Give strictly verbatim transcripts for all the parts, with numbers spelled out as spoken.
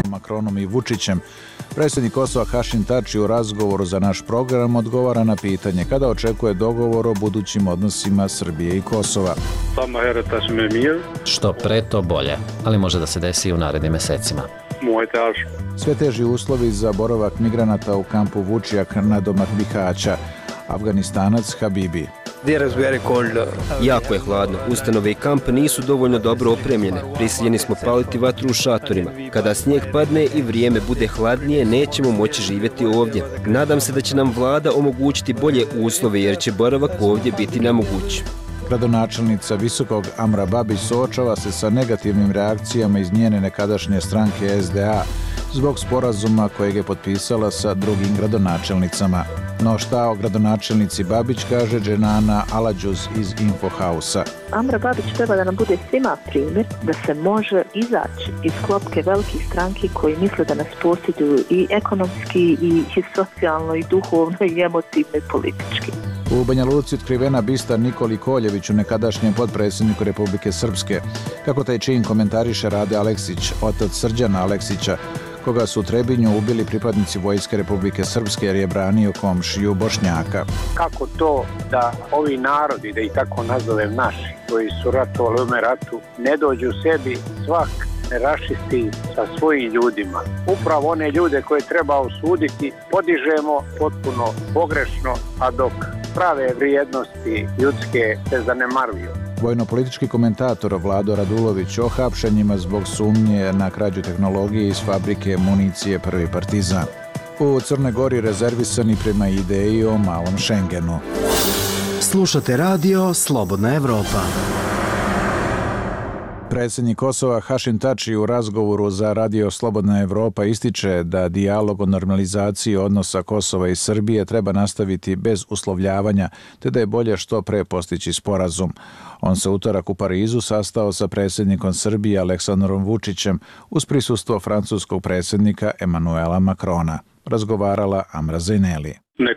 Makronom i Vučićem. Predsjednik Kosova Hašim Tači u razgovoru za naš program odgovara na pitanje kada očekuje dogovor o budućim odnosima Srbije i Kosova. Što pre to bolje, ali može da se desi i u narednim mesecima. Sve teži uslovi za boravak migranata u kampu Vučjak nadomak Bihaća. Afganistanac Habibi. Jako je hladno. Ustanove i kamp nisu dovoljno dobro opremljene. Prisiljeni smo paliti vatru u šatorima. Kada snijeg padne i vrijeme bude hladnije, nećemo moći živjeti ovdje. Nadam se da će nam vlada omogućiti bolje uslove jer će boravak ovdje biti nemoguć. Gradonačelnica Visokog Amra Babić suočava se sa negativnim reakcijama iz njene nekadašnje stranke S D A zbog sporazuma kojeg je potpisala sa drugim gradonačelnicama. No šta o gradonačelnici Babić kaže Dženana Aladžuz iz Infohausa. Amra Babić treba da nam bude svima primjer da se može izaći iz klopke velikih stranki koji misle da nas posjeduju i ekonomski i socijalno i duhovno i emotivno i politički. U Banja Luci otkrivena bista Nikoli Koljeviću, nekadašnjem potpredsjedniku Republike Srpske. Kako taj čin komentariše Rade Aleksić, otac Srđana Aleksića, koga su u Trebinju ubili pripadnici Vojske Republike Srpske jer je branio komšiju Bošnjaka. Kako to da ovi narodi, da ih tako nazovem naši, koji su ratovali u ovome ratu, ne dođu sebi svak ne rašisti sa svojim ljudima. Upravo one ljude koje treba osuditi podižemo potpuno pogrešno, a dok prave vrijednosti ljudske se zanemaruju. Vojno-politički komentator Vlado Radulović o hapšenjima zbog sumnje na krađu tehnologije iz fabrike municije Prvi Partizan. U Crnoj Gori rezervisani prema ideji o malom Šengenu. Slušate radio Slobodna Evropa. Predsjednik Kosova Hašim Tači u razgovoru za radio Slobodna Evropa ističe da dijalog o normalizaciji odnosa Kosova i Srbije treba nastaviti bez uslovljavanja, te da je bolje što pre postići sporazum. On se utorak u Parizu sastao sa predsjednikom Srbije Aleksandrom Vučićem uz prisustvo francuskog predsjednika Emanuela Makrona. Razgovarala Amra Zejneli.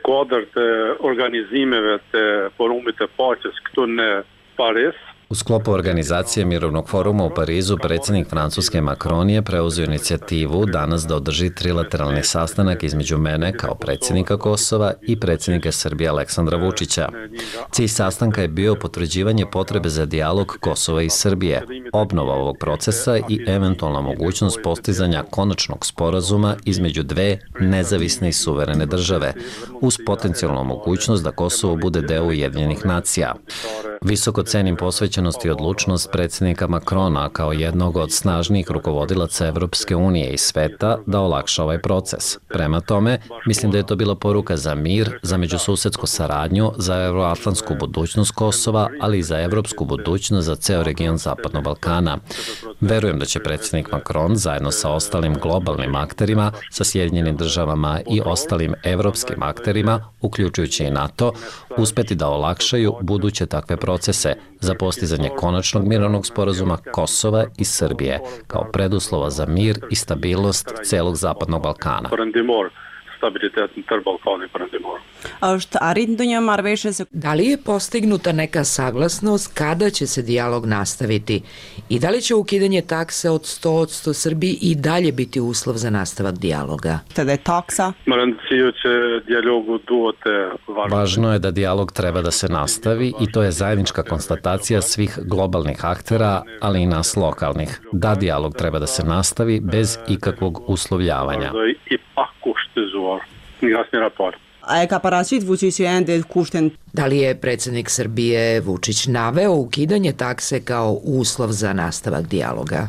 U sklopu organizacije Mirovnog foruma u Parizu predsjednik Francuske Macron je preuzeo inicijativu danas da održi trilateralni sastanak između mene kao predsjednika Kosova i predsjednika Srbije Aleksandra Vučića. Cilj sastanka je bio potvrđivanje potrebe za dijalog Kosova i Srbije, obnova ovog procesa i eventualna mogućnost postizanja konačnog sporazuma između dve nezavisne i suverene države, uz potencijalnu mogućnost da Kosovo bude deo Ujedinjenih nacija. Visoko cenim posvećenost i odlučnost predsjednika Makrona kao jednog od snažnijih rukovodilaca Evropske unije i sveta da olakša ovaj proces. Prema tome, mislim da je to bila poruka za mir, za međususedsku saradnju, za euroatlantsku budućnost Kosova, ali i za evropsku budućnost za ceo region Zapadnog Balkana. Verujem da će predsjednik Macron zajedno sa ostalim globalnim akterima, sa Sjedinjenim državama i ostalim evropskim akterima, uključujući i NATO, uspeti da olakšaju buduće takve procese za postizanje konačnog mirovnog sporazuma Kosova i Srbije kao preduslova za mir i stabilnost celog Zapadnog Balkana. Da li je postignuta neka saglasnost kada će se dijalog nastaviti i da li će ukidanje takse od sto posto Srbiji i dalje biti uslov za nastavak dijaloga? Važno je da dijalog treba da se nastavi i to je zajednička konstatacija svih globalnih aktera, ali i nas lokalnih. Da dijalog treba da se nastavi bez ikakvog uslovljavanja. Da li je predsjednik Srbije Vučić naveo ukidanje takse kao uslov za nastavak dijaloga?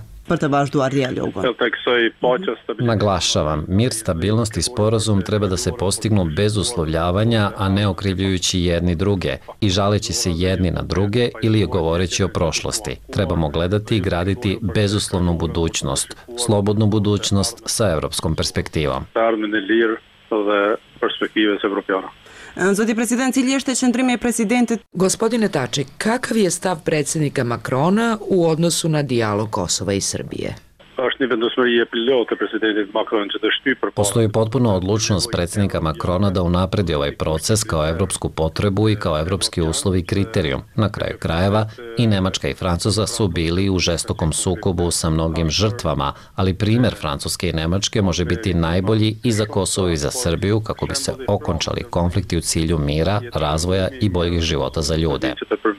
Naglašavam, mir, stabilnost i sporazum treba da se postignu bez uslovljavanja, a ne okrivljujući jedni druge i žaleći se jedni na druge ili govoreći o prošlosti. Trebamo gledati i graditi bezuslovnu budućnost, slobodnu budućnost sa evropskom perspektivom. Gospodine Tači, kakav je stav predsjednika Makrona u odnosu na dijalog Kosova i Srbije? Postoji potpuno odlučnost predsjednika Macrona da unapredi ovaj proces kao evropsku potrebu i kao evropski uslov i kriterijum. Na kraju krajeva i Nemačka i Francuska su bili u žestokom sukobu sa mnogim žrtvama, ali primjer Francuske i Nemačke može biti najbolji i za Kosovo i za Srbiju kako bi se okončali konflikti u cilju mira, razvoja i boljih života za ljude.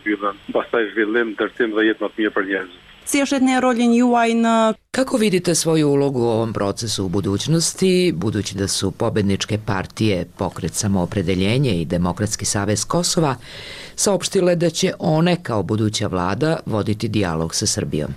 Kako vidite svoju ulogu u ovom procesu u budućnosti, budući da su pobedničke partije Pokret samoopredeljenje i Demokratski savez Kosova saopštile da će one kao buduća vlada voditi dijalog sa Srbijom?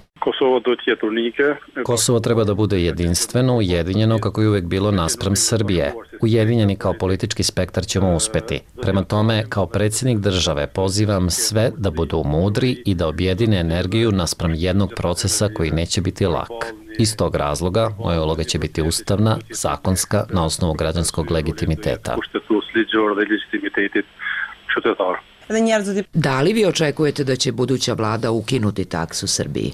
Kosovo treba da bude jedinstveno, ujedinjeno kako je uvek bilo naspram Srbije. Ujedinjeni kao politički spektar ćemo uspeti. Prema tome, kao predsjednik države pozivam sve da budu mudri i da objedine energiju naspram jednog procesa koji neće biti lak. Iz tog razloga, moja uloga će biti ustavna, zakonska, na osnovu građanskog legitimiteta. Da li vi očekujete da će buduća vlada ukinuti taksu Srbiji?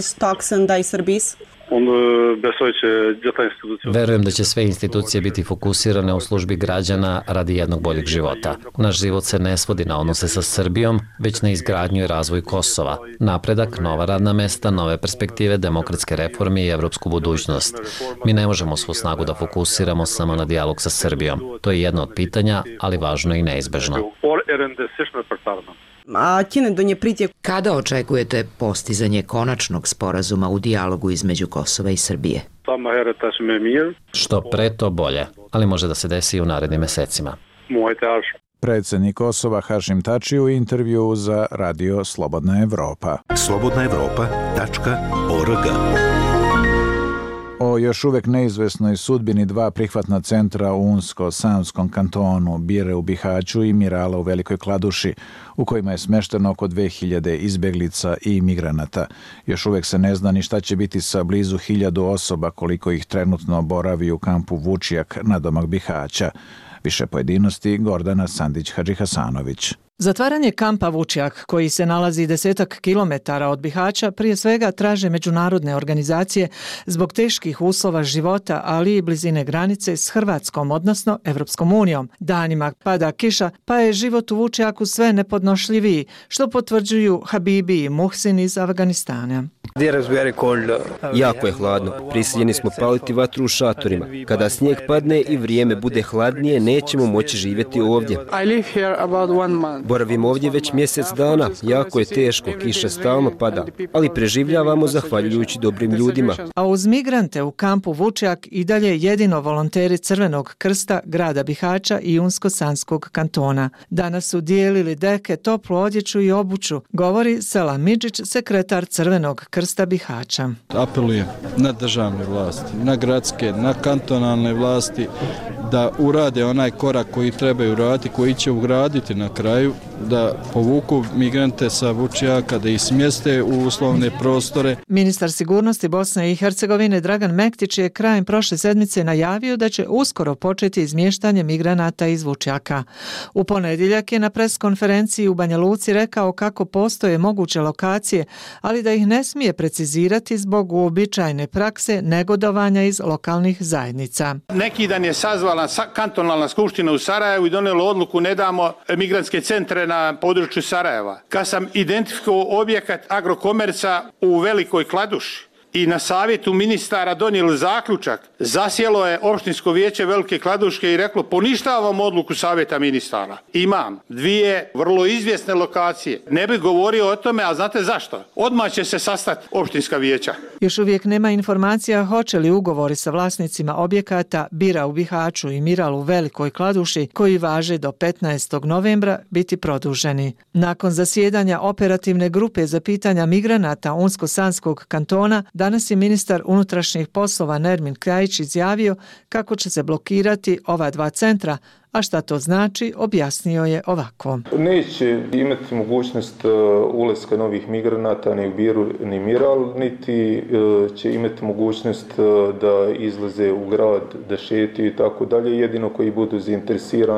Verujem da će sve institucije biti fokusirane u službi građana radi jednog boljeg života. Naš život se ne svodi na odnose sa Srbijom, već na izgradnju i razvoj Kosova. Napredak, nova radna mesta, nove perspektive, demokratske reforme i evropsku budućnost. Mi ne možemo svu snagu da fokusiramo samo na dijalog sa Srbijom. To je jedno od pitanja, ali važno i neizbežno. Kada očekujete postizanje konačnog sporazuma u dijalogu između Kosova i Srbije? Što pre, to bolje, ali može da se desi i u narednim mesecima. Predsjednik Kosova Hašim Tači u intervju za Radio Slobodna Evropa. slobodna evropa tačka org. O još uvek neizvesnoj sudbini dva prihvatna centra u Unsko-Sanskom kantonu, Bire u Bihaću i Mirala u Velikoj Kladuši, u kojima je smešteno oko dve hiljade izbeglica i migranata. Još uvek se ne zna ni šta će biti sa blizu hiljadu osoba koliko ih trenutno boravi u kampu Vučjak nadomak Bihaća. Više pojedinosti Gordana Sandić-Hadžihasanović. Zatvaranje kampa Vučjak, koji se nalazi desetak kilometara od Bihaća, prije svega traže međunarodne organizacije zbog teških uslova života, ali i blizine granice s Hrvatskom, odnosno Evropskom unijom. Danima pada kiša, pa je život u Vučjaku sve nepodnošljiviji, što potvrđuju Habibi i Muhsin iz Afganistana. Jako je hladno. Prisiljeni smo paliti vatru u šatorima. Kada snijeg padne i vrijeme bude hladnije, nećemo moći živjeti ovdje. Boravim ovdje već mjesec dana. Jako je teško, kiša stalno pada, ali preživljavamo zahvaljujući dobrim ljudima. A uz migrante u kampu Vučjak i dalje jedino volonteri Crvenog krsta grada Bihaća i Unsko-Sanskog kantona. Danas su dijelili deke, toplu odjeću i obuću, govori Selam Midžić, sekretar Crvenog krsta Bihaća. Apelujem na državne vlasti, na gradske, na kantonalne vlasti da urade onaj korak koji trebaju uraditi, koji će ugraditi na kraju, da povuku migrante sa Vučjaka, da ih smjeste u uslovne prostore. Ministar sigurnosti Bosne i Hercegovine Dragan Mektić je krajem prošle sedmice najavio da će uskoro početi izmještanje migranata iz Vučjaka. U ponedjeljak je na preskonferenciji u Banja Luci rekao kako postoje moguće lokacije, ali da ih ne smije precizirati zbog uobičajene prakse negodovanja iz lokalnih zajednica. Neki dan je sazvala kantonalna skupština u Sarajevu i donijela odluku ne damo migrantske centre na području Sarajeva. Kad sam identifikovao objekat Agrokomerca u Velikoj Kladuši i na savjetu ministara donijeli zaključak, zasjelo je opštinsko vijeće Velike Kladuške i reklo poništavam odluku savjeta ministara. Imam dvije vrlo izvjesne lokacije. Ne bih govorio o tome, a znate zašto? Odmah će se sastati opštinska vijeća. Još uvijek nema informacija hoće li ugovori sa vlasnicima objekata Bira u Bihaću i Miral u Velikoj Kladuši, koji važe do petnaestog novembra, biti produženi. Nakon zasjedanja operativne grupe za pitanja migranata Unsko-Sanskog kantona, danas je ministar unutrašnjih poslova Nermin Krajić izjavio kako će se blokirati ova dva centra, a šta to znači, objasnio je ovako. Neće imati mogućnost ulaska novih migranata ni u Biru ni Miral, niti će imati mogućnost da izlaze u grad, da šetiju i tako dalje. Jedino koji budu zainteresirani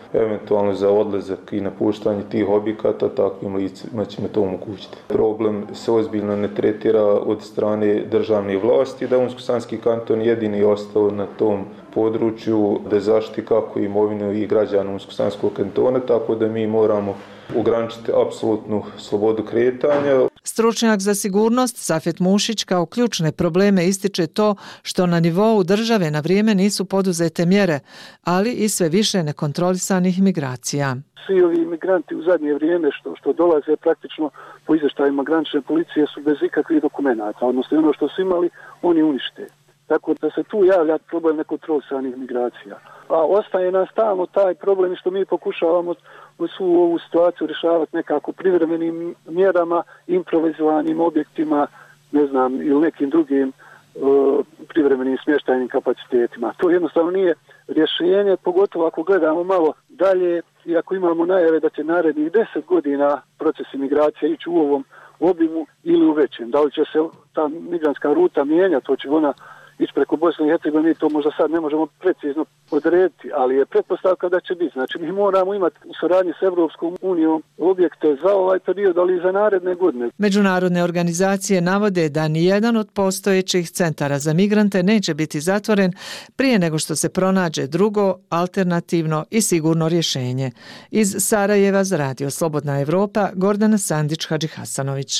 eventualno za odlazak i napuštanje tih objekata, takvim licima ćemo to omogućiti. Problem se ozbiljno ne tretira od strane državne vlasti, da Unsko-Sanski kanton jedini ostao na tom području da zaštiti kako imovinu i građana Unsko-Sanskog kantona, tako da mi moramo ograničiti apsolutnu slobodu kretanja. Stručnjak za sigurnost Safet Mušić kao ključne probleme ističe to što na nivou države na vrijeme nisu poduzete mjere, ali i sve više nekontrolisanih migracija. Svi ovi imigranti u zadnje vrijeme što, što dolaze praktično po izvještajima granične policije su bez ikakvih dokumenata, odnosno ono što su imali oni unište. Tako da se tu javlja problem nekontrolisanih migracija. A ostaje nam stalno taj problem što mi pokušavamo svu ovu situaciju rješavati nekako privremenim mjerama, improvizovanim objektima, ne znam, ili nekim drugim uh, privremenim smještajnim kapacitetima. To jednostavno nije rješenje, pogotovo ako gledamo malo dalje i ako imamo najave da će narednih deset godina proces migracije ići u ovom obimu ili u većem. Da li će se ta migrantska ruta mijenjati, to će ona ići preko Bosne i Hercegovine, to možda sad ne možemo precizno odrediti, ali je pretpostavka da će biti. Znači mi moramo imati u saradnji s Evropskom unijom objekte za ovaj period, ali i za naredne godine. Međunarodne organizacije navode da nijedan od postojećih centara za migrante neće biti zatvoren prije nego što se pronađe drugo, alternativno i sigurno rješenje. Iz Sarajeva za Radio Slobodna Evropa, Gordana Sandić-Hadžihasanović.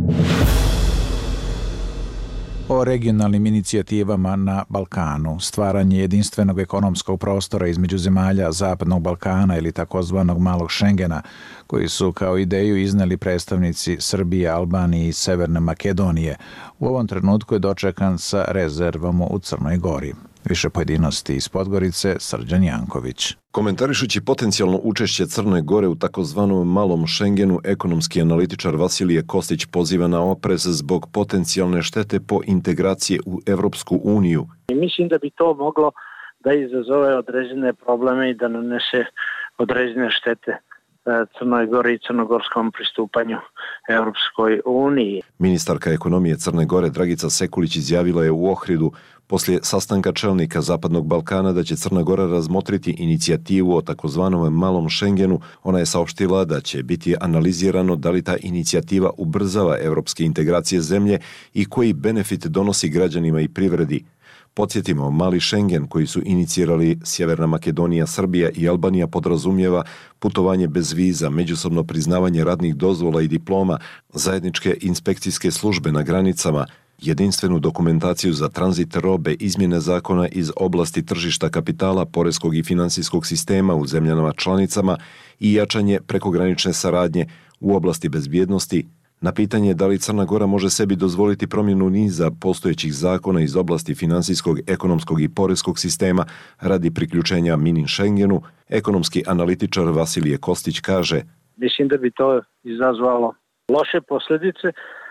O regionalnim inicijativama na Balkanu, stvaranje jedinstvenog ekonomskog prostora između zemalja Zapadnog Balkana ili takozvanog malog Šengena, koji su kao ideju izneli predstavnici Srbije, Albanije i Severne Makedonije, u ovom trenutku je dočekan sa rezervama u Crnoj Gori. Više pojedinosti iz Podgorice, Srđan Janković. Komentarišući potencijalno učešće Crne Gore u takozvanom malom Šengenu, ekonomski analitičar Vasilije Kostić poziva na oprez zbog potencijalne štete po integracije u Evropsku uniju. Mislim da bi to moglo da izazove određene probleme i da nanese određene štete Crnoj Gori i crnogorskom pristupanju Evropskoj uniji. Ministarka ekonomije Crne Gore Dragica Sekulić izjavila je u Ohridu poslije sastanka čelnika Zapadnog Balkana da će Crna Gora razmotriti inicijativu o takozvanom malom Šengenu. Ona je saopštila da će biti analizirano da li ta inicijativa ubrzava evropske integracije zemlje i koji benefit donosi građanima i privredi. Podsjetimo, mali Šengen koji su inicirali Sjeverna Makedonija, Srbija i Albanija podrazumijeva putovanje bez viza, međusobno priznavanje radnih dozvola i diploma, zajedničke inspekcijske službe na granicama, jedinstvenu dokumentaciju za tranzit robe, izmjene zakona iz oblasti tržišta kapitala, poreskog i finansijskog sistema u zemljama članicama i jačanje prekogranične saradnje u oblasti bezbjednosti. Na pitanje da li Crna Gora može sebi dozvoliti promjenu niza postojećih zakona iz oblasti finansijskog, ekonomskog i poreskog sistema radi priključenja mini Šengenu, ekonomski analitičar Vasilije Kostić kaže: Mislim da bi to izazvalo loše posljedice,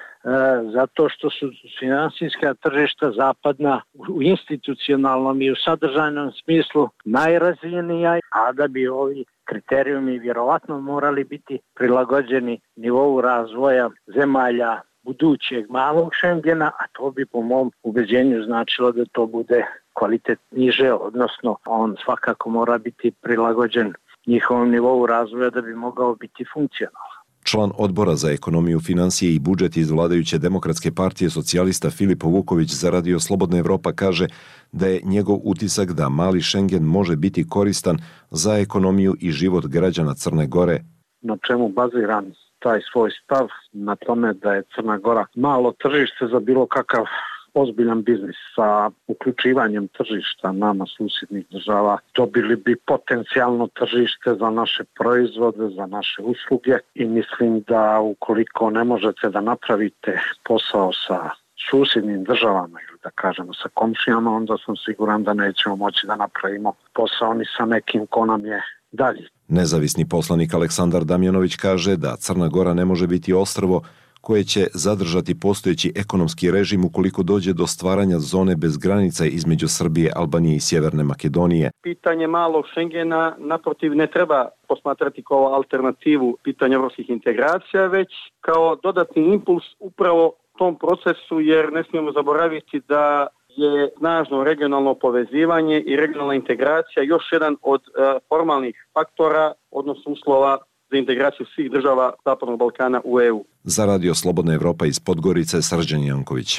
zato što su finansijska tržišta zapadna u institucionalnom i u sadržajnom smislu najrazvijenija, a da bi ovi kriterijumi vjerovatno morali biti prilagođeni nivou razvoja zemalja budućeg malog Šengena, a to bi po mom ubeđenju značilo da to bude kvalitet niže, odnosno on svakako mora biti prilagođen njihovom nivou razvoja da bi mogao biti funkcionalan. Član odbora za ekonomiju, financije i budžet iz vladajuće Demokratske partije socijalista Filip Vuković za Radio Slobodna Evropa kaže da je njegov utisak da mali Šengen može biti koristan za ekonomiju i život građana Crne Gore. Na čemu baziram taj svoj stav? Na tome da je Crna Gora malo tržište za bilo kakav ozbiljan biznis. Sa uključivanjem tržišta nama susjednih država dobili bi potencijalno tržište za naše proizvode, za naše usluge i mislim da ukoliko ne možete da napravite posao sa susjednim državama ili da kažemo sa komšijama, onda sam siguran da nećemo moći da napravimo posao ni sa nekim ko nam je dalje. Nezavisni poslanik Aleksandar Damjanović kaže da Crna Gora ne može biti ostrvo koje će zadržati postojeći ekonomski režim ukoliko dođe do stvaranja zone bez granica između Srbije, Albanije i Sjeverne Makedonije. Pitanje malog Šengena naprotiv ne treba posmatrati kao alternativu pitanja evropskih integracija, već kao dodatni impuls upravo tom procesu, jer ne smijemo zaboraviti da je snažno regionalno povezivanje i regionalna integracija još jedan od uh, formalnih faktora, odnosno uslova za integraciju svih država Zapadnog Balkana u E U. Za Radio Slobodna Evropa iz Podgorice, Srđan Janković.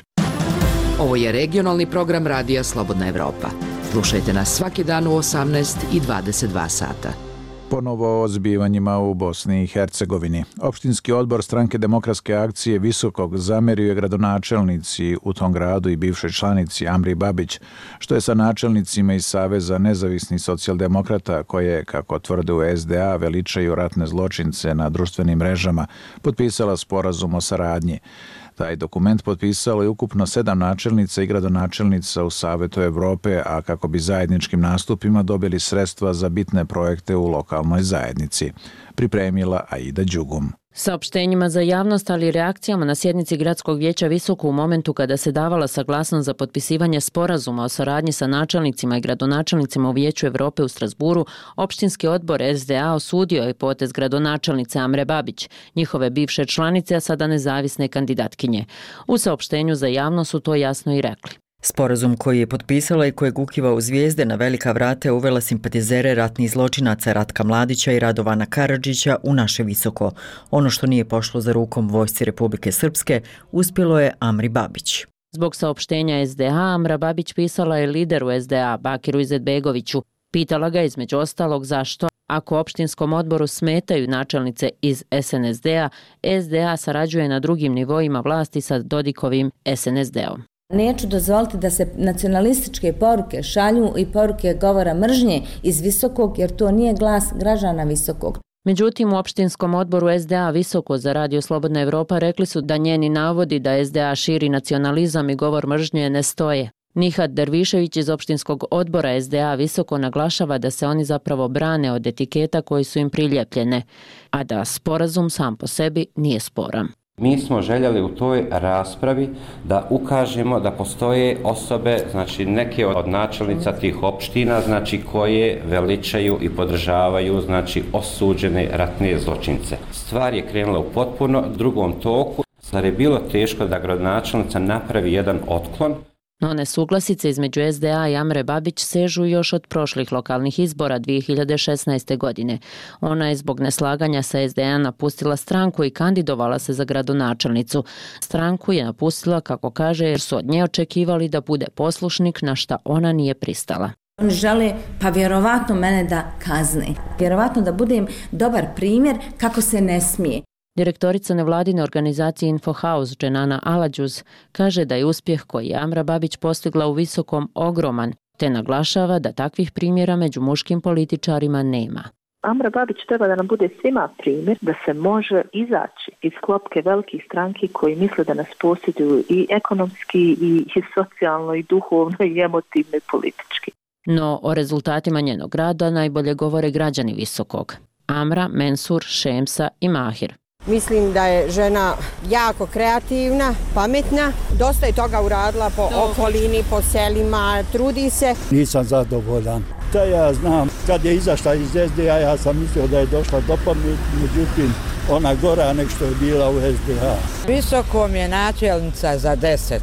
Ovo je regionalni program Radija Slobodna Evropa. Slušajte nas svaki dan u osamnaest i dvadeset dva sata. Ponovo o zbivanjima u Bosni i Hercegovini. Opštinski odbor Stranke demokratske akcije Visokog zamerio je gradonačelnici u tom gradu i bivšoj članici Amri Babić, što je sa načelnicima iz Saveza nezavisnih socijaldemokrata koje, kako tvrde u S D A, veličaju ratne zločince na društvenim mrežama, potpisala sporazum o saradnji. Taj dokument potpisalo je ukupno sedam načelnica i gradonačelnica u Savetu Evrope, a kako bi zajedničkim nastupima dobili sredstva za bitne projekte u lokalnoj zajednici. Pripremila Aida Đugum. Saopštenjima za javnost, ali i reakcijama na sjednici Gradskog vijeća Visoko u momentu kada se davala saglasnost za potpisivanje sporazuma o saradnji sa načelnicima i gradonačelnicima u Vijeću Evrope u Strasburu, opštinski odbor S D A osudio je potez gradonačelnice Amre Babić, njihove bivše članice, a sada nezavisne kandidatkinje. U saopštenju za javnost su to jasno i rekli. Sporazum koji je potpisala i kojeg ukiva u zvijezde na velika vrata je uvela simpatizere ratnih zločinaca Ratka Mladića i Radovana Karadžića u naše Visoko. Ono što nije pošlo za rukom vojsci Republike Srpske uspjelo je Amri Babić. Zbog saopštenja S D A, Amra Babić pisala je lideru S D A, Bakiru Izetbegoviću. Pitala ga između ostalog zašto, ako opštinskom odboru smetaju načelnice iz S N S D-a, S D A sarađuje na drugim nivoima vlasti sa Dodikovim S N S D-om. Neću dozvoliti da se nacionalističke poruke šalju i poruke govora mržnje iz Visokog, jer to nije glas građana Visokog. Međutim, u opštinskom odboru S D A Visoko za Radio Slobodna Evropa rekli su da njeni navodi da S D A širi nacionalizam i govor mržnje ne stoje. Nihat Dervišević iz opštinskog odbora S D A Visoko naglašava da se oni zapravo brane od etiketa koji su im priljepljene, a da sporazum sam po sebi nije sporan. Mi smo željeli u toj raspravi da ukažemo da postoje osobe, znači neke od načelnica tih opština, znači koje veličaju i podržavaju znači osuđene ratne zločince. Stvar je krenula u potpuno drugom toku, zar je bilo teško da gradonačelnica napravi jedan otklon. No nesuglasice između S D A i Amre Babić sežu još od prošlih lokalnih izbora dvije hiljade šesnaeste. godine. Ona je zbog neslaganja sa S D A napustila stranku i kandidovala se za gradonačelnicu. Stranku je napustila, kako kaže, jer su od nje očekivali da bude poslušnik, na šta ona nije pristala. Oni žele pa vjerovatno mene da kazne. Vjerovatno da budem dobar primjer kako se ne smije. Direktorica nevladine organizacije Infohouse Dženana Aladžuz kaže da je uspjeh koji je Amra Babić postigla u Visokom ogroman, te naglašava da takvih primjera među muškim političarima nema. Amra Babić treba da nam bude svima primjer da se može izaći iz klopke velikih stranki koji misle da nas posjeduju i ekonomski, i socijalno, i duhovno, i emotivno, i politički. No o rezultatima njenog rada najbolje govore građani Visokog. Amra, Mensur, Šemsa i Mahir. Mislim da je žena jako kreativna, pametna, dosta je toga uradila po okolini, po selima, trudi se. Nisam zadovoljan. Da ja znam, kad je izašla iz S D A, ja sam mislio da je došla do pameti, međutim, ona gora nek što je bila u S D A. Visokom je načelnica za deset.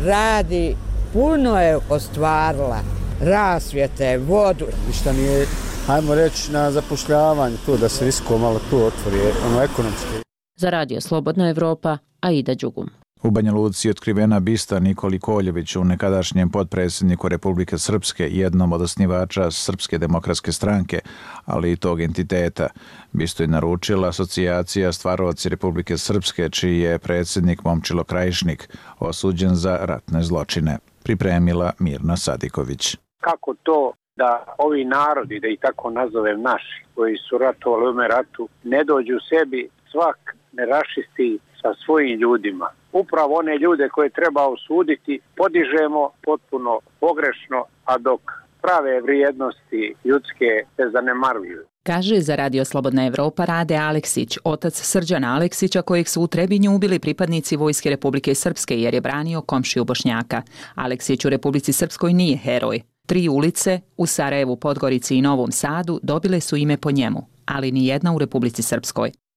Radi, puno je ostvarila, rasvjete, vodu. Ništa nije, hajmo reći, na zapošljavanju, to da se Visoko malo tu otvori, ono ekonomski. Za Radio Slobodna Evropa, Aida Đugum. U Banja Luci je otkrivena bista Nikoli Koljeviću, nekadašnjem potpredsjedniku Republike Srpske, jednom od osnivača Srpske demokratske stranke, ali i tog entiteta. Bistu je naručila asocijacija Stvarovaci Republike Srpske, čiji je predsjednik Momčilo Krajišnik, osuđen za ratne zločine. Pripremila Mirna Sadiković. Kako to da ovi narodi, da ih tako nazovem naši, koji su ratovali u ovome ratu, ne dođu sebi, svak ne rašisti sa svojim ljudima. Upravo one ljude koje treba osuditi podižemo potpuno pogrešno, a dok prave vrijednosti ljudske se zanemaruju. Kaže za Radio Slobodna Evropa Rade Aleksić, otac Srđana Aleksića kojeg su u Trebinju ubili pripadnici Vojske Republike Srpske jer je branio komšiju Bošnjaka. Aleksić u Republici Srpskoj nije heroj. Tri ulice u Sarajevu, Podgorici i Novom Sadu dobile su ime po njemu, ali ni jedna u Republici Srpskoj.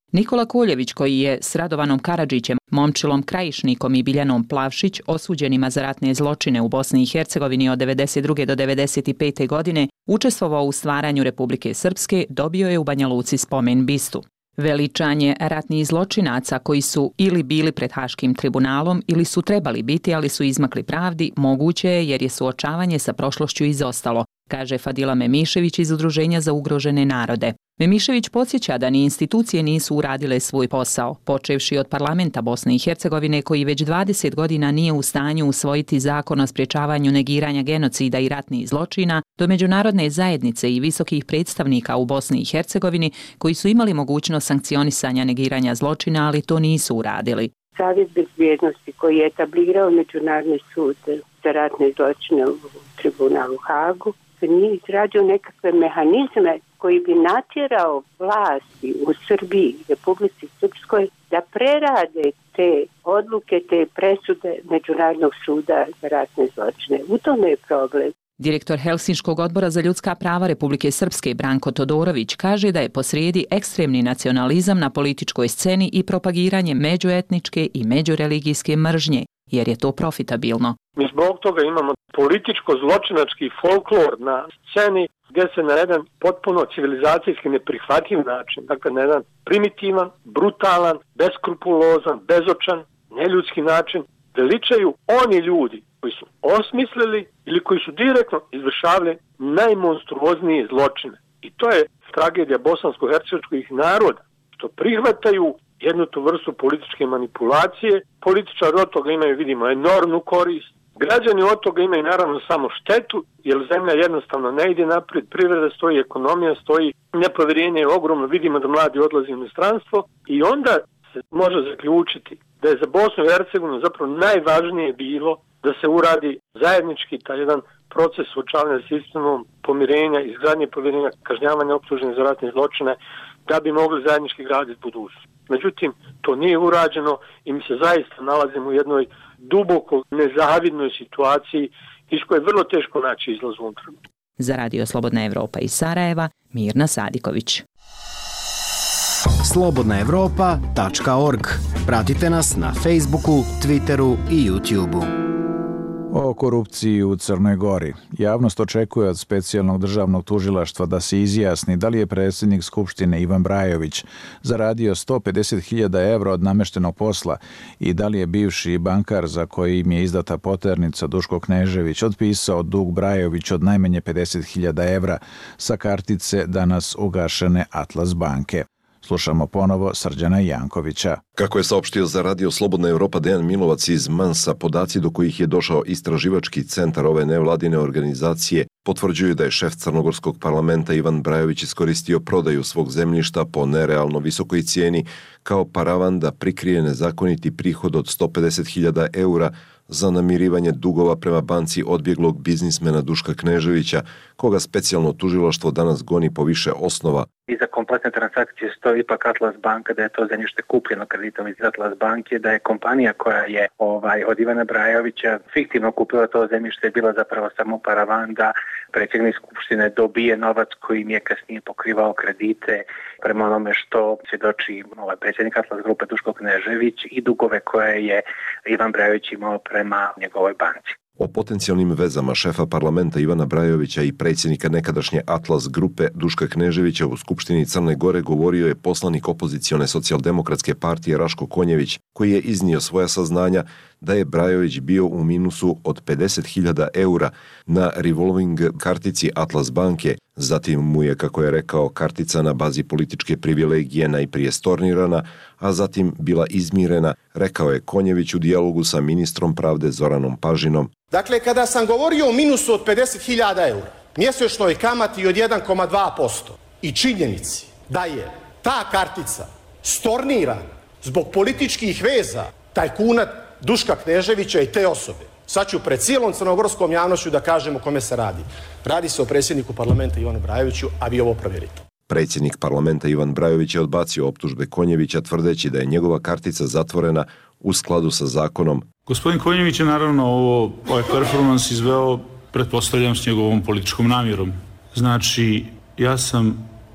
Nikola Koljević, koji je s Radovanom Karadžićem, Momčilom Krajišnikom i Biljanom Plavšić, osuđenima za ratne zločine u Bosni i Hercegovini od devedeset druge do devedeset pete godine, učestvovao u stvaranju Republike Srpske, dobio je u Banja Luci spomen bistu. Veličanje ratnih zločinaca koji su ili bili pred Haškim tribunalom ili su trebali biti, ali su izmakli pravdi, moguće je jer je suočavanje sa prošlošću izostalo, kaže Fadila Memišević iz Udruženja za ugrožene narode. Memišević podsjeća da ni institucije nisu uradile svoj posao, počevši od parlamenta Bosne i Hercegovine koji već dvadeset godina nije u stanju usvojiti zakon o sprječavanju negiranja genocida i ratnih zločina, do međunarodne zajednice i visokih predstavnika u Bosni i Hercegovini koji su imali mogućnost sankcionisanja negiranja zločina, ali to nisu uradili. Savjet bezbjednosti koji je etablirao Međunarodni sud za ratne zločine u tribunalu Hagu nije izradio nekakve mehanizme koji bi natjerao vlasti u Srbiji, Republici Srpskoj, da prerade te odluke, te presude Međunarodnog suda za ratne zločine. U tome je problem. Direktor Helsinškog odbora za ljudska prava Republike Srpske Branko Todorović kaže da je posrijedi ekstremni nacionalizam na političkoj sceni i propagiranje međuetničke i međureligijske mržnje, jer je to profitabilno. Mi zbog toga imamo političko-zločinački folklor na sceni gdje se na jedan potpuno civilizacijski neprihvatljiv način, dakle na jedan primitivan, brutalan, beskrupulozan, bezočan, neljudski način veličaju oni ljudi koji su osmislili ili koji su direktno izvršavali najmonstruoznije zločine. I to je tragedija bosansko-hercegovačkih naroda, što prihvataju jednu tu vrstu političke manipulacije. Političari od toga imaju, vidimo, enormnu korist. Građani od toga imaju naravno samo štetu, jer zemlja jednostavno ne ide naprijed, privreda stoji, ekonomija stoji, nepovjerenje je ogromno, vidimo da mladi odlaze u inostranstvo i onda se može zaključiti da je za Bosnu i Hercegovinu zapravo najvažnije bilo da se uradi zajednički taj jedan proces suočavanja s sistemom pomirenja, izgradnje povjerenja, kažnjavanja optuženih za ratne zločine, da bi mogli zajednički graditi budućnost. Međutim, to nije urađeno i mi se zaista nalazimo u jednoj duboko nezavidnoj situaciji iz koje je vrlo teško naći izlaz u ovom trenutku. Za Radio Slobodna Evropa iz Sarajeva, Mirna Sadiković. slobodna evropa tačka org. Pratite nas na Facebooku, Twitteru i YouTubeu. O korupciji u Crnoj Gori. Javnost očekuje od specijalnog državnog tužilaštva da se izjasni da li je predsjednik Skupštine Ivan Brajović zaradio sto pedeset hiljada evra od nameštenog posla i da li je bivši bankar za koji im je izdata poternica Duško Knežević otpisao dug Brajović od najmanje pedeset hiljada evra sa kartice danas ugašene Atlas banke. Slušamo ponovo Srđana Jankovića. Kako je saopštio za Radio Slobodna Evropa Dejan Milovac iz Mansa, podaci do kojih je došao istraživački centar ove nevladine organizacije potvrđuju da je šef Crnogorskog parlamenta Ivan Brajović iskoristio prodaju svog zemljišta po nerealno visokoj cijeni kao paravan da prikrije nezakoniti prihod od sto pedeset hiljada eura za namirivanje dugova prema banci odbjeglog biznismena Duška Kneževića, koga specijalno tužilaštvo danas goni po više osnova. Iza kompletne transakcije stoji ipak Atlas banka, da je to zemljište kupljeno kreditom iz Atlas banke, da je kompanija koja je ovaj od Ivana Brajovića fiktivno kupila to zemljište je bila zapravo samo paravan da predsjednik Skupštine dobije novac kojim je kasnije pokrivao kredite prema onome što svjedoči ovaj predsjednik Atlas grupe Duško Knežević i dugove koje je Ivan Brajović imao prema njegovoj banci. O potencijalnim vezama šefa parlamenta Ivana Brajovića i predsjednika nekadašnje Atlas grupe Duška Kneževića u Skupštini Crne Gore govorio je poslanik opozicione socijaldemokratske partije Raško Konjević, koji je iznio svoja saznanja da je Brajović bio u minusu od pedeset hiljada eura na revolving kartici Atlas banke. Zatim mu je, kako je rekao, kartica na bazi političke privilegije najprije stornirana, a zatim bila izmirena, rekao je Konjević u dijalogu sa ministrom pravde Zoranom Pažinom. Dakle, kada sam govorio o minusu od pedeset hiljada eura, mjesečnoj kamati od jedan zarez dva posto i činjenici da je ta kartica stornirana zbog političkih veza tajkuna Duška Kneževića i te osobe, sad ću pred cijelom crnogorskom javnošću da kažem o kome se radi. Radi se o predsjedniku parlamenta Ivanu Brajoviću, a vi ovo provjerite. Predsjednik parlamenta Ivan Brajović je odbacio optužbe Konjevića tvrdeći da je njegova kartica zatvorena u skladu sa zakonom. Gospodin Konjević je naravno ovo, ovaj performans izveo, pretpostavljam, s njegovom političkom namjerom. Znači, ja sam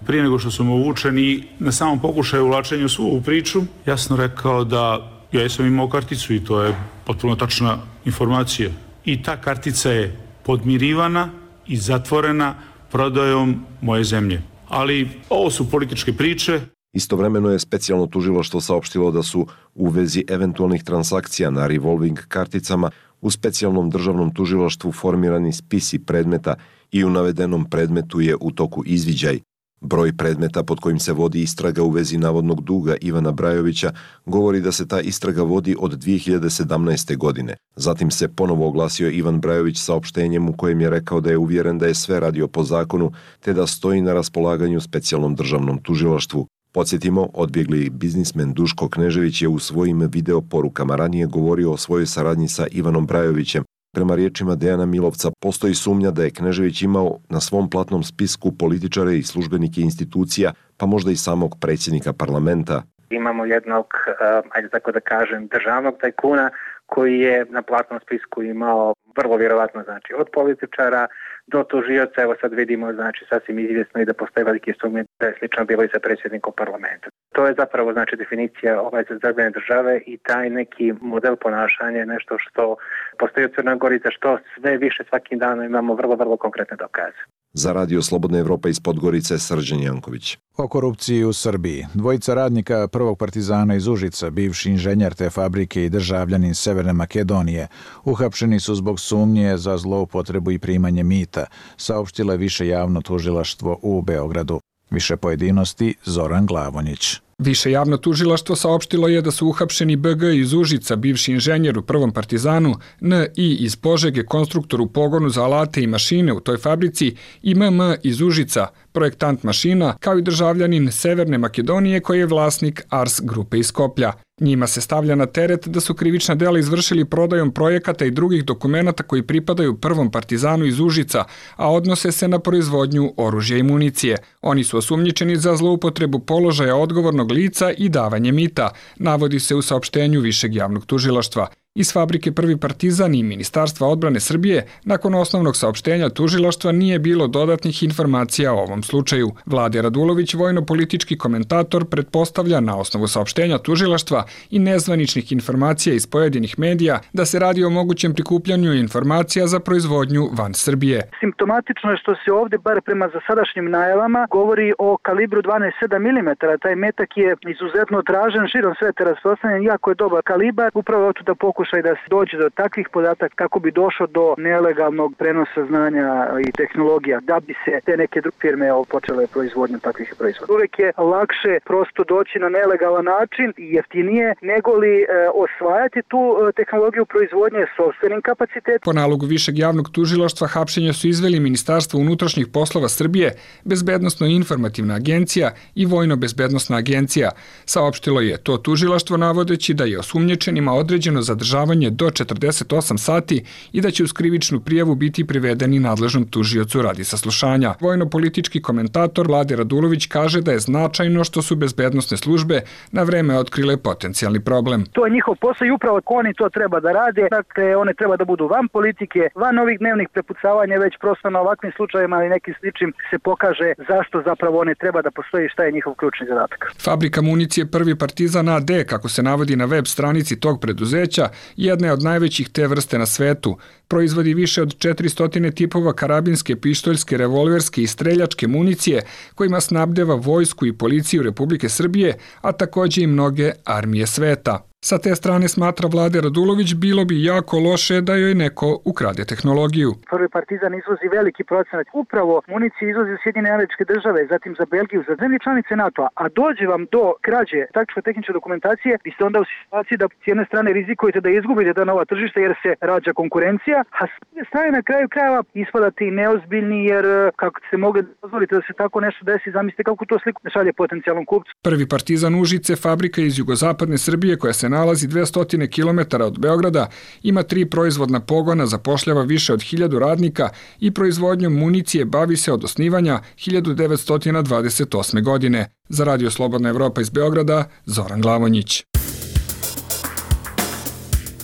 prije nego što sam uvučen i na samom pokušaju ulačenja u svu ovu priču, jasno rekao da ja sam imao karticu i to je potpuno tačna informacija. I ta kartica je podmirivana i zatvorena prodajom moje zemlje. Ali ovo su političke priče. Istovremeno je specijalno tužilaštvo saopštilo da su u vezi eventualnih transakcija na revolving karticama u specijalnom državnom tužilaštvu formirani spisi predmeta i u navedenom predmetu je u toku izviđaj. Broj predmeta pod kojim se vodi istraga u vezi navodnog duga Ivana Brajovića govori da se ta istraga vodi od dvije hiljade sedamnaeste. godine. Zatim se ponovo oglasio Ivan Brajović saopštenjem u kojem je rekao da je uvjeren da je sve radio po zakonu te da stoji na raspolaganju specijalnom državnom tužilaštvu. Podsjetimo, odbjegli biznismen Duško Knežević je u svojim video porukama ranije govorio o svojoj saradnji sa Ivanom Brajovićem. Prema riječima Dejana Milovca, postoji sumnja da je Knežević imao na svom platnom spisku političare i službenike institucija, pa možda i samog predsjednika parlamenta. Imamo jednog, ajde tako da kažem, državnog tajkuna koji je na platnom spisku imao vrlo vjerovatno, znači, od političara do tužioca. Evo sad vidimo, znači, sasvim izvjesno i da postoje velike sumnje da je slično bilo i sa predsjednikom parlamenta. To je zapravo, znači, definicija ovaj zazdravljene države i taj neki model ponašanja je nešto što postoji u Crnoj Gori, za što sve više svakim danom imamo vrlo, vrlo konkretne dokaze. Za Radio Slobodna Evropa iz Podgorice, Srđan Janković. O korupciji u Srbiji. Dvojica radnika prvog partizana iz Užica, bivši inženjer te fabrike i državljanin Severne Makedonije, uhapšeni su zbog sumnje za zloupotrebu i primanje mita, saopštilo je više javno tužilaštvo u Beogradu. Više pojedinosti Zoran Glavonjić. Više javno tužilaštvo saopštilo je da su uhapšeni B G iz Užica, bivši inženjer u prvom partizanu, N I iz Požege, konstruktor u pogonu za alate i mašine u toj fabrici i M M iz Užica, projektant mašina, kao i državljanin Severne Makedonije koji je vlasnik Ars grupe iz Skoplja. Njima se stavlja na teret da su krivična dela izvršili prodajom projekata i drugih dokumenata koji pripadaju prvom partizanu iz Užica, a odnose se na proizvodnju oružja i municije. Oni su osumnjičeni za zloupotrebu položaja odgovornog lica i davanje mita, navodi se u saopštenju Višeg javnog tužilaštva. Iz fabrike Prvi partizan i Ministarstva odbrane Srbije, nakon osnovnog saopštenja tužilaštva nije bilo dodatnih informacija o ovom slučaju. Vlade Radulović, vojno-politički komentator, pretpostavlja na osnovu saopštenja tužilaštva i nezvaničnih informacija iz pojedinih medija da se radi o mogućem prikupljanju informacija za proizvodnju van Srbije. Simptomatično je što se ovdje, bar prema zasadašnjim najavama, govori o kalibru dvanaest zarez sedam milimetara. Taj metak je izuzetno tražen, širom sveta rasprostranjen, jako je dobar kalibar, upravo tu da pokuša i da se dođe do takvih podataka kako bi došlo do nelegalnog prenosa znanja i tehnologija, da bi se te neke druge firme počele proizvodnju takvih proizvoda. Uvijek je lakše prosto doći na nelegalan način i jeftinije nego li e, osvajati tu e, tehnologiju proizvodnje sopstvenim kapacitetom. Po nalogu Višeg javnog tužilaštva hapšenja su izveli Ministarstvo unutrašnjih poslova Srbije, Bezbednosno-informativna agencija i Vojno-bezbednosna agencija. Saopštilo je to tužilaštvo navodeći da je osumnjičenima određeno zadržavanje do četrdeset osam sati i da će uz krivičnu prijavu biti privedeni nadležnom tužiocu radi saslušanja. Vojno-politički komentator Vlade Radulović kaže da je značajno što su bezbednosne službe na vreme otkrile potencijalni problem. To je njihov posao i upravo oni to treba da rade. Dakle, one treba da budu van politike, van ovih dnevnih prepucavanja, već prosto na ovakvim slučajima i nekim sličnim se pokaže zašto zapravo one treba da postoji, šta je njihov ključni zadatak. Fabrika municije Prvi partizan A D, kako se navodi na web stranici tog preduzeća, jedna je od najvećih te vrste na svetu. Proizvodi više od četiristo tipova karabinske, pištoljske, revolverske i streljačke municije kojima snabdeva vojsku i policiju Republike Srbije, a takođe i mnoge armije sveta. Sa te strane, smatra Vlade Radulović, bilo bi jako loše da joj neko ukrade tehnologiju. Prvi partizan izvozi veliki procenat. Upravo municije izvozi u Sjedinjene Američke Države, zatim za Belgiju, za zemlje članice NATO-a, a dođe vam do krađe taktičko-tehničke dokumentacije, vi ste onda u situaciji da s jedne strane rizikujete da izgubite da nova tržišta jer se rađa konkurencija, a s druge strane na kraju krajeva ispadate i neozbiljni jer kako se mogli dozvoliti da se tako nešto desi, zamislite kako to sliku šalje potencijalnom kupcu. Prvi partizan Užice, fabrika iz jugozapadne Srbije koja se nalazi dvesta kilometara od Beograda, ima tri proizvodna pogona, zapošljava više od hiljadu radnika i proizvodnjom municije bavi se od osnivanja hiljadu devetsto dvadeset osme. godine. Za Radio Slobodna Evropa iz Beograda, Zoran Glavonjić.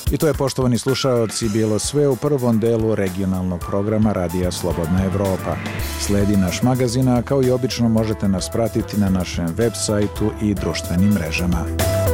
I to je, poštovani slušaoci, bilo sve u prvom delu regionalnog programa Radija Slobodna Evropa. Sledi naš magazin, a kao i obično možete nas pratiti na našem web sajtu i društvenim mrežama.